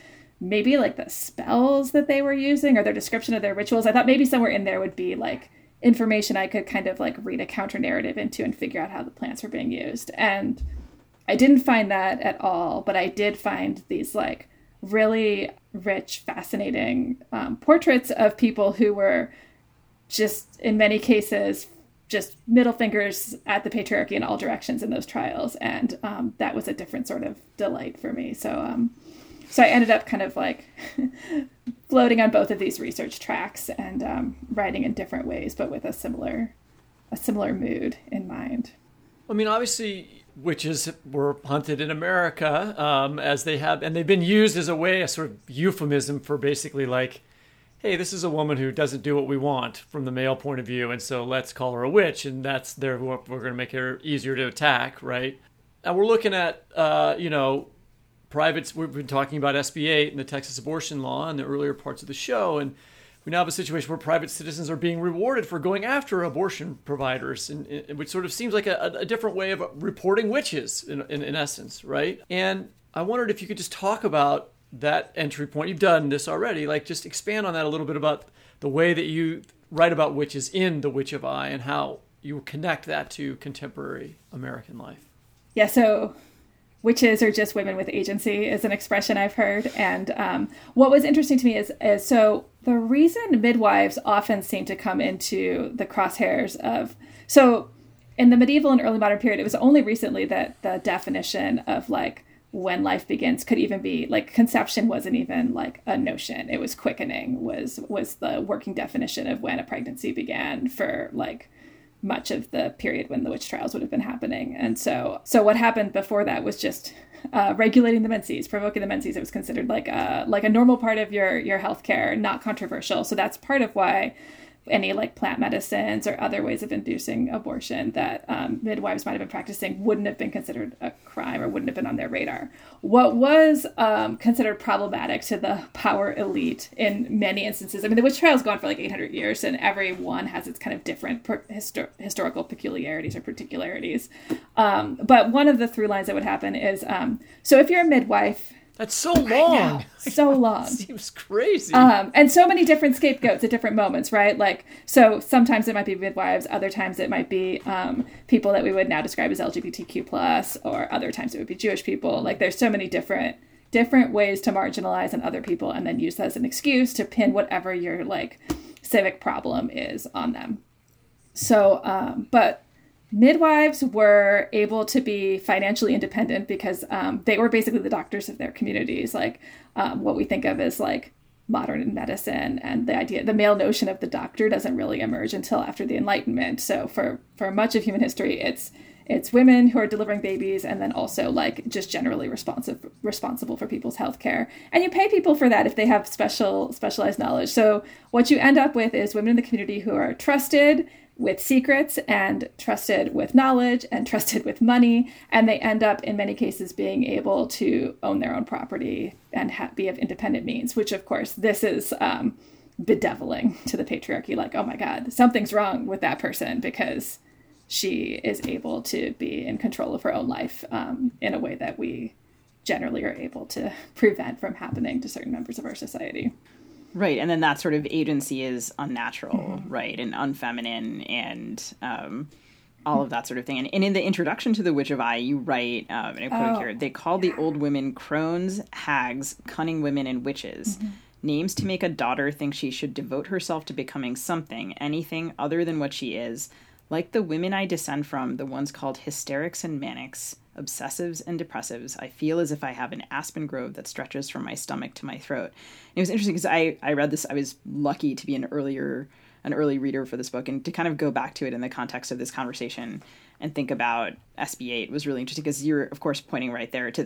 the spells that they were using or their description of their rituals, I thought maybe somewhere in there would be like information I could kind of like read a counter narrative into and figure out how the plants were being used. And I didn't find that at all, but I did find these like really rich, fascinating portraits of people who were just in many cases, just middle fingers at the patriarchy in all directions in those trials. And that was a different sort of delight for me. So I ended up kind of like floating on both of these research tracks and writing in different ways, but with a similar mood in mind. I mean, obviously, witches were hunted in America as they have, and they've been used as a sort of euphemism for basically like, hey, this is a woman who doesn't do what we want from the male point of view, and so let's call her a witch, and we're going to make her easier to attack, right? And we're looking at, privates. We've been talking about SB 8 and the Texas abortion law in the earlier parts of the show, and we now have a situation where private citizens are being rewarded for going after abortion providers, which sort of seems like a different way of reporting witches, in essence, right? And I wondered if you could just talk about that entry point. You've done this already, like just expand on that a little bit about the way that you write about witches in The Witch of Eye and how you connect that to contemporary American life. Yeah, so witches are just women with agency is an expression I've heard. And what was interesting to me is so the reason midwives often seem to come into the crosshairs of, so in the medieval and early modern period, it was only recently that the definition of like when life begins could even be like conception wasn't even like a notion. It was quickening was the working definition of when a pregnancy began for like much of the period when the witch trials would have been happening. And so what happened before that was just regulating the menses, provoking the menses. It was considered like a normal part of your healthcare, not controversial. So that's part of why any like plant medicines or other ways of inducing abortion that midwives might have been practicing wouldn't have been considered a crime or wouldn't have been on their radar. What was considered problematic to the power elite in many instances, I mean, the witch trial's gone for like 800 years and every one has its kind of different historical peculiarities or particularities. But one of the through lines that would happen is, so if you're a midwife, that's so long. So long. Seems crazy. And so many different scapegoats at different moments, right? Like, so sometimes it might be midwives, other times it might be people that we would now describe as LGBTQ+, or other times it would be Jewish people. Like, there's so many different ways to marginalize other people and then use that as an excuse to pin whatever your, like, civic problem is on them. So, but midwives were able to be financially independent because they were basically the doctors of their communities, like what we think of as like modern medicine, and the male notion of the doctor doesn't really emerge until after the Enlightenment. So for much of human history, it's it's women who are delivering babies, and then also like just generally responsible for people's healthcare. And you pay people for that if they have specialized knowledge. So what you end up with is women in the community who are trusted with secrets and trusted with knowledge and trusted with money. And they end up in many cases being able to own their own property and be of independent means, which of course this is bedeviling to the patriarchy. Like, oh my God, something's wrong with that person because she is able to be in control of her own life in a way that we generally are able to prevent from happening to certain members of our society. Right. And then that sort of agency is unnatural, right, and unfeminine and all of that sort of thing. And in the introduction to The Witch of Eye, you write, and I quote here, they call the old women crones, hags, cunning women, and witches. Names to make a daughter think she should devote herself to becoming something, anything other than what she is. Like the women I descend from, the ones called hysterics and manics, obsessives and depressives, I feel as if I have an aspen grove that stretches from my stomach to my throat. And it was interesting because I read this. I was lucky to be an early reader for this book, and to kind of go back to it in the context of this conversation and think about SB 8 was really interesting because you're, of course, pointing right there to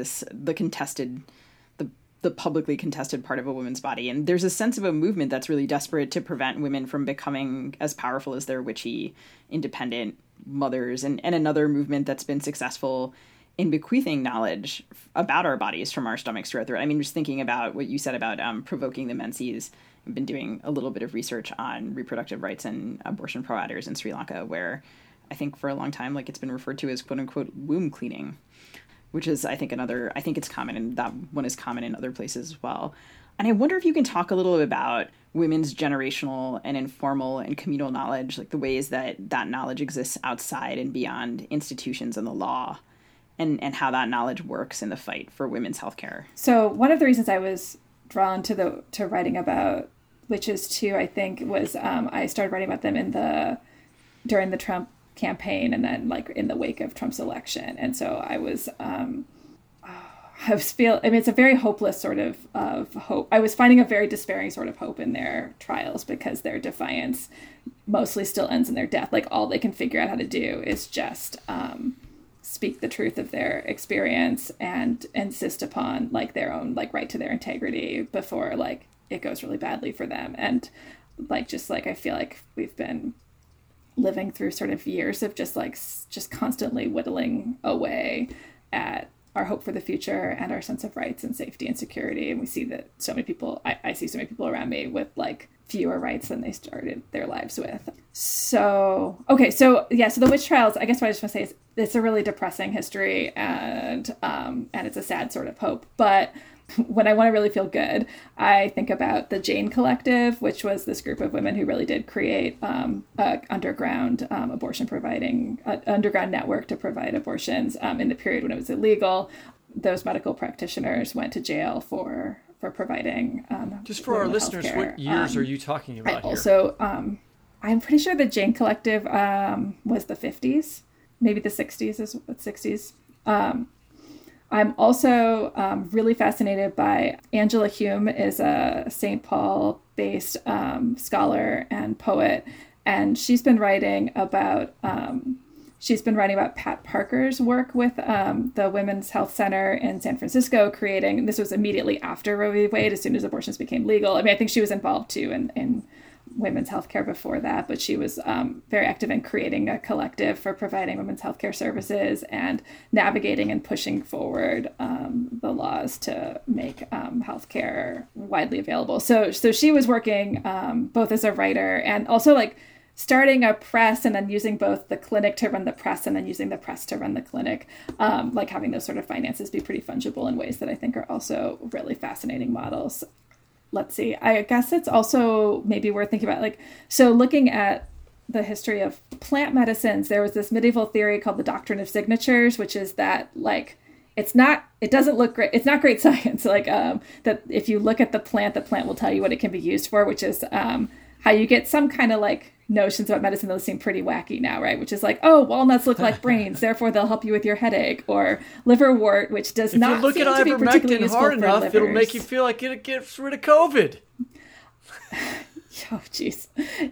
the publicly contested part of a woman's body. And there's a sense of a movement that's really desperate to prevent women from becoming as powerful as their witchy, independent mothers, and another movement that's been successful in bequeathing knowledge about our bodies from our stomachs to our throat. I mean, just thinking about what you said about provoking the menses. I've been doing a little bit of research on reproductive rights and abortion providers in Sri Lanka, where I think for a long time, like, it's been referred to as quote unquote womb cleaning, which is, I think it's common, and that one is common in other places as well. And I wonder if you can talk a little bit about women's generational and informal and communal knowledge, like the ways that knowledge exists outside and beyond institutions and the law, and how that knowledge works in the fight for women's healthcare. So one of the reasons I was drawn to writing about witches too, I think, was I started writing about them during the Trump campaign, and then like in the wake of Trump's election. And so it's a very hopeless sort of hope. I was finding a very despairing sort of hope in their trials because their defiance mostly still ends in their death. Like, all they can figure out how to do is just speak the truth of their experience and insist upon like their own like right to their integrity before like it goes really badly for them. And like, just like, I feel like we've been living through sort of years of just constantly whittling away at our hope for the future and our sense of rights and safety and security. And we see that so many people, I see so many people around me with like fewer rights than they started their lives with. So the witch trials, I guess what I just want to say is it's a really depressing history, and it's a sad sort of hope. But when I want to really feel good, I think about the Jane Collective, which was this group of women who really did create an underground underground network to provide abortions in the period when it was illegal. Those medical practitioners went to jail for providing just for our listeners, healthcare. What years are you talking about here? Also, I'm pretty sure the Jane Collective was the 50s, maybe the 60s is what 60s. I'm also really fascinated by Angela Hume, is a St. Paul-based scholar and poet, and she's been writing about Pat Parker's work with the Women's Health Center in San Francisco, creating. This was immediately after Roe v. Wade, as soon as abortions became legal. I mean, I think she was involved too in women's healthcare before that, but she was very active in creating a collective for providing women's healthcare services and navigating and pushing forward the laws to make healthcare widely available. So she was working both as a writer and also like starting a press, and then using both the clinic to run the press and then using the press to run the clinic, like having those sort of finances be pretty fungible in ways that I think are also really fascinating models. Let's see, I guess it's also maybe worth thinking about, like, so looking at the history of plant medicines, there was this medieval theory called the doctrine of signatures, which is that, like, it doesn't look great. It's not great science. Like, that if you look at the plant will tell you what it can be used for, which is how you get some kind of like notions about medicine that seem pretty wacky now, right? Which is like, oh, walnuts look like brains, therefore they'll help you with your headache, or liverwort, which does not seem to be particularly useful for livers. If you look at ivermectin hard enough, it'll make you feel like it gets rid of COVID. Oh, jeez.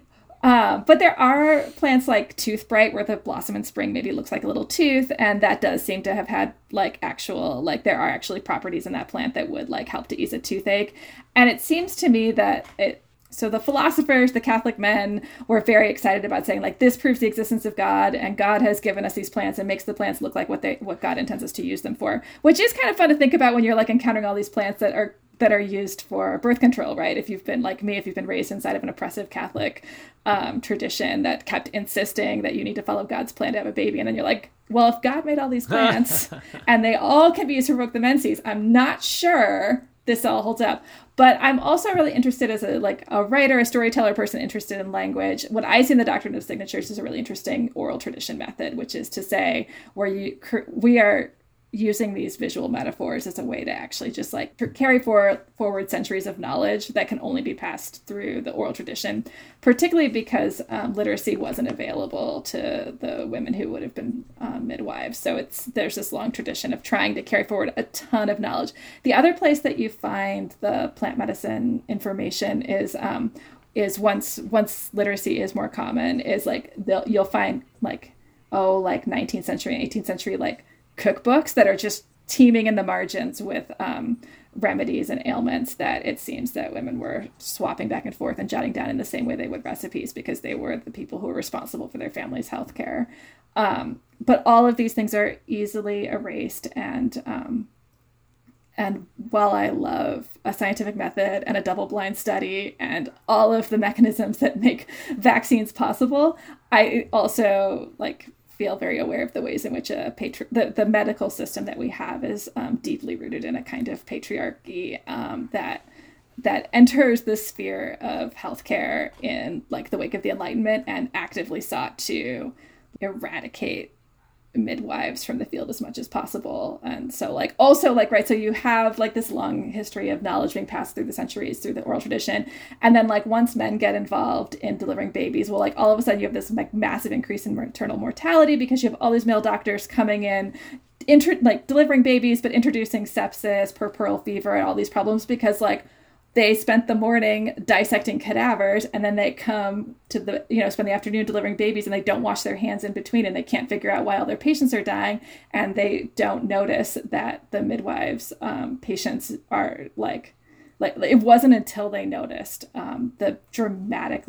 But there are plants like toothbright, where the blossom in spring maybe looks like a little tooth, and that does seem to have had like actual, like there are actually properties in that plant that would like help to ease a toothache. And it seems to me that so the philosophers, the Catholic men, were very excited about saying like this proves the existence of God, and God has given us these plants and makes the plants look like what God intends us to use them for, which is kind of fun to think about when you're like encountering all these plants that are used for birth control, right? If you've been like me, if you've been raised inside of an oppressive Catholic tradition that kept insisting that you need to follow God's plan to have a baby, and then you're like, well, if God made all these plants and they all can be used to provoke the menses, I'm not sure this all holds up. But I'm also really interested as a writer, a storyteller, person interested in language. What I see in the Doctrine of Signatures is a really interesting oral tradition method, which is to say where we are using these visual metaphors as a way to actually just like carry forward centuries of knowledge that can only be passed through the oral tradition, particularly because literacy wasn't available to the women who would have been midwives. So there's this long tradition of trying to carry forward a ton of knowledge. The other place that you find the plant medicine information is once literacy is more common, is like you'll find like 19th century and 18th century like cookbooks that are just teeming in the margins with remedies and ailments that it seems that women were swapping back and forth and jotting down in the same way they would recipes, because they were the people who were responsible for their family's health care. But all of these things are easily erased. And while I love a scientific method and a double-blind study and all of the mechanisms that make vaccines possible, I also feel very aware of the ways in which the medical system that we have is deeply rooted in a kind of patriarchy that enters the sphere of healthcare in the wake of the Enlightenment and actively sought to eradicate midwives from the field as much as possible. And so so you have this long history of knowledge being passed through the centuries through the oral tradition, and then once men get involved in delivering babies, well, all of a sudden you have this massive increase in maternal mortality because you have all these male doctors coming in delivering babies but introducing sepsis, puerperal fever, and all these problems because they spent the morning dissecting cadavers, and then they come to spend the afternoon delivering babies, and they don't wash their hands in between, and they can't figure out why all their patients are dying, and they don't notice that the midwives' patients are it wasn't until they noticed the dramatic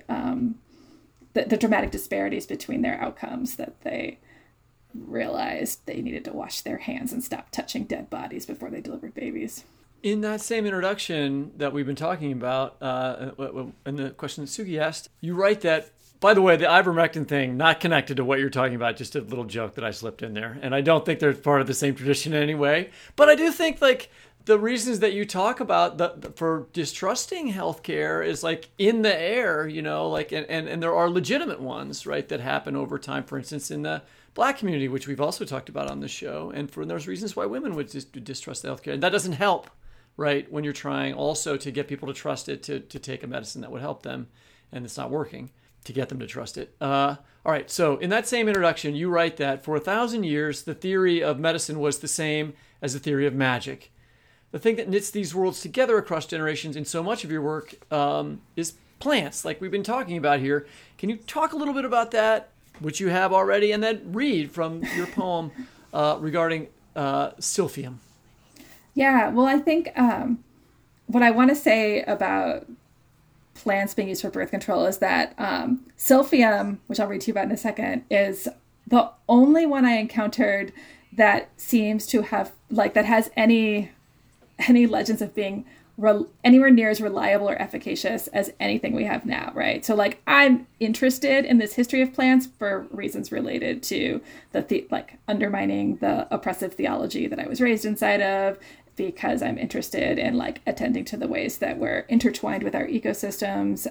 disparities between their outcomes that they realized they needed to wash their hands and stop touching dead bodies before they delivered babies. In that same introduction that we've been talking about, and the question that Sugi asked, you write that, by the way, the ivermectin thing, not connected to what you're talking about, just a little joke that I slipped in there. And I don't think they're part of the same tradition in any way. But I do think the reasons that you talk about for distrusting healthcare is in the air, and there are legitimate ones, right, that happen over time. For instance, in the Black community, which we've also talked about on the show. And there's reasons why women would distrust the healthcare. And that doesn't help. Right, when you're trying also to get people to trust it, to take a medicine that would help them, and it's not working, to get them to trust it. All right, so in that same introduction, you write that for 1,000 years, the theory of medicine was the same as the theory of magic. The thing that knits these worlds together across generations in so much of your work is plants, like we've been talking about here. Can you talk a little bit about that, which you have already, and then read from your poem regarding Silphium? Yeah, well, I think what I want to say about plants being used for birth control is that Silphium, which I'll read to you about in a second, is the only one I encountered that seems to have, that has any legends of being anywhere near as reliable or efficacious as anything we have now, right? So I'm interested in this history of plants for reasons related to the undermining the oppressive theology that I was raised inside of, because I'm interested in attending to the ways that we're intertwined with our ecosystems.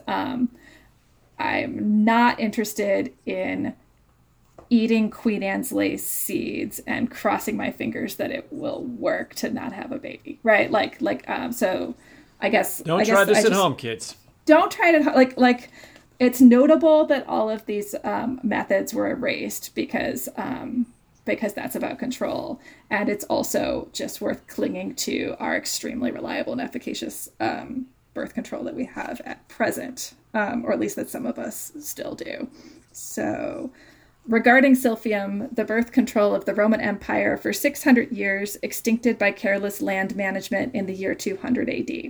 I'm not interested in eating Queen Anne's lace seeds and crossing my fingers that it will work to not have a baby, right? So I guess don't try this at home, kids. Don't try it at home. It's notable that all of these methods were erased because that's about control. And it's also just worth clinging to our extremely reliable and efficacious birth control that we have at present. or at least that some of us still do. So, regarding silphium, the birth control of the Roman Empire for 600 years, extincted by careless land management in the year 200 AD.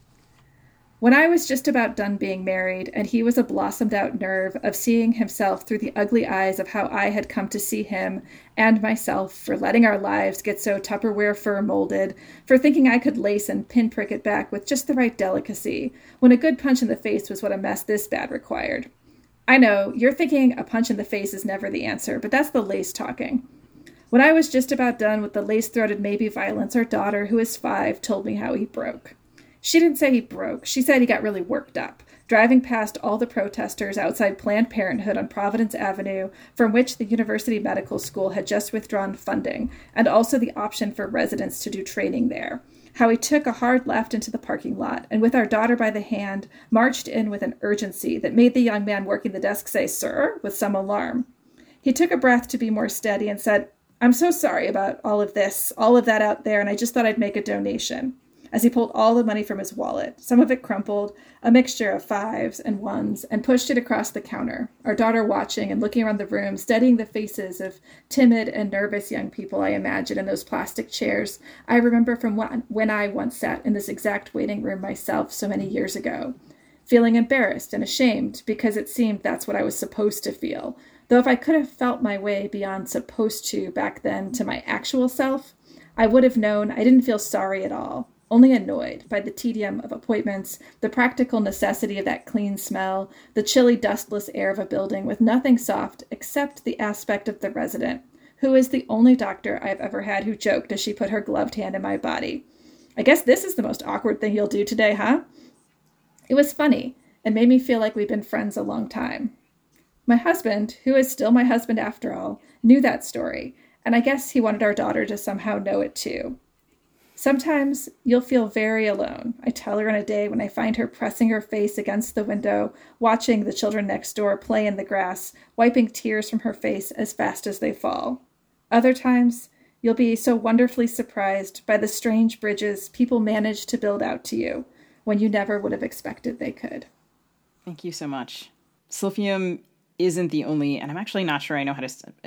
When I was just about done being married, and he was a blossomed-out nerve of seeing himself through the ugly eyes of how I had come to see him and myself for letting our lives get so Tupperware fur molded, for thinking I could lace and pinprick it back with just the right delicacy, when a good punch in the face was what a mess this bad required. I know, you're thinking a punch in the face is never the answer, but that's the lace talking. When I was just about done with the lace-throated maybe violence, our daughter, who is 5, told me how he broke. She didn't say he broke. She said he got really worked up, driving past all the protesters outside Planned Parenthood on Providence Avenue, from which the University Medical School had just withdrawn funding, and also the option for residents to do training there. How he took a hard left into the parking lot, and with our daughter by the hand, marched in with an urgency that made the young man working the desk say, "Sir?" with some alarm. He took a breath to be more steady and said, "I'm so sorry about all of this, all of that out there, and I just thought I'd make a donation," as he pulled all the money from his wallet, some of it crumpled, a mixture of 5s and 1s, and pushed it across the counter, our daughter watching and looking around the room, studying the faces of timid and nervous young people I imagine in those plastic chairs I remember from when I once sat in this exact waiting room myself so many years ago, feeling embarrassed and ashamed because it seemed that's what I was supposed to feel, though if I could have felt my way beyond supposed to back then to my actual self, I would have known I didn't feel sorry at all. Only annoyed by the tedium of appointments, the practical necessity of that clean smell, the chilly, dustless air of a building with nothing soft except the aspect of the resident, who is the only doctor I've ever had who joked as she put her gloved hand in my body. "I guess this is the most awkward thing you'll do today, huh?" It was funny and made me feel like we'd been friends a long time. My husband, who is still my husband after all, knew that story, and I guess he wanted our daughter to somehow know it too. "Sometimes you'll feel very alone," I tell her on a day when I find her pressing her face against the window, watching the children next door play in the grass, wiping tears from her face as fast as they fall. "Other times, you'll be so wonderfully surprised by the strange bridges people manage to build out to you when you never would have expected they could." Thank you so much. Silphium isn't the only, and I'm actually not sure I know how to say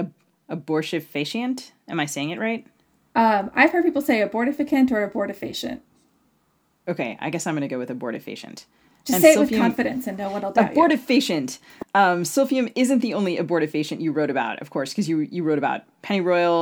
abortifacient. Am I saying it right? I've heard people say abortifacient or abortifacient. Okay, I guess I'm going to go with abortifacient. Just and say it with confidence and no one will doubt you. Abortifacient. Silphium isn't the only abortifacient you wrote about, of course, because you wrote about pennyroyal